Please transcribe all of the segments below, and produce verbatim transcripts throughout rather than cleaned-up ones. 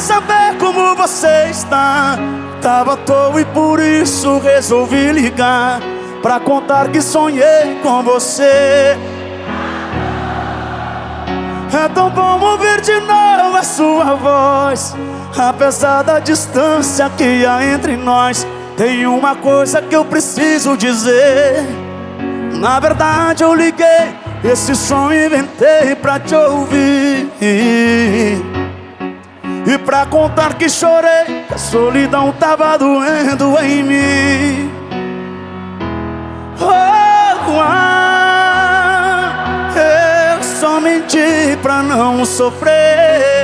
saber como você está. Tava à toa e por isso resolvi ligar, pra contar que sonhei com você. É tão bom ouvir de novo a sua voz, apesar da distância que há entre nós. Tem uma coisa que eu preciso dizer. Na verdade eu liguei, esse som inventei pra te ouvir, e pra contar que chorei, que a solidão tava doendo em mim. Oh, ah, eu só menti pra não sofrer.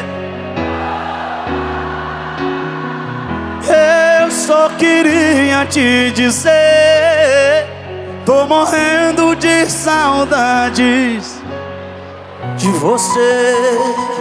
Eu só queria te dizer, tô morrendo de saudades de você.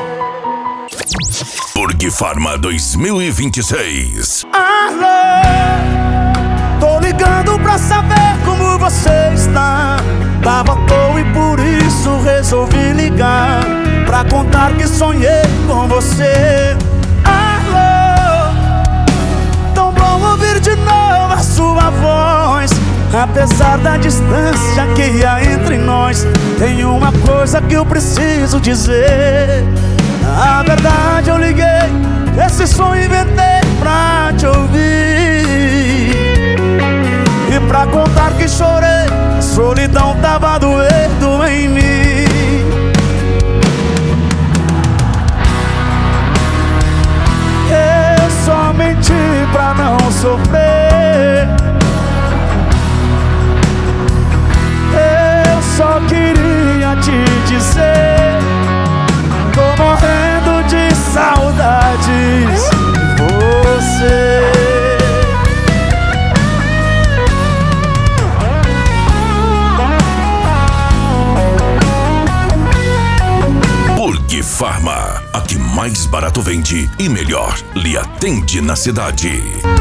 Burg Pharma dois mil e vinte e seis. Alô, tô ligando pra saber como você está. Tava à toa e por isso resolvi ligar, pra contar que sonhei com você. Alô, tão bom ouvir de novo a sua voz, apesar da distância que há entre nós. Tem uma coisa que eu preciso dizer. Na verdade eu liguei, esse som inventei pra te ouvir, e pra contar que chorei, a solidão tava doendo em mim. Eu só menti pra não sofrer. Eu só queria te dizer, tô morrendo de saudades de você. Burg Pharma, a que mais barato vende e melhor lhe atende na cidade.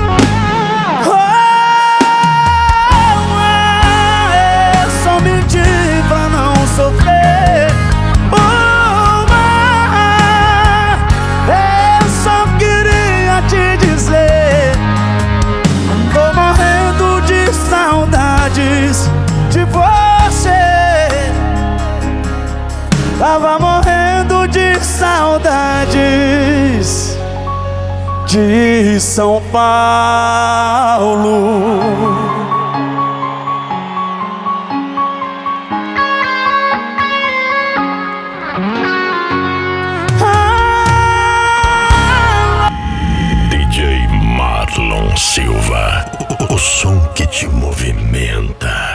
Sofrer. Oh, mas eu só queria te dizer, tô morrendo de saudades de você. Tava morrendo de saudades de São Paulo. Silva, o som que te movimenta.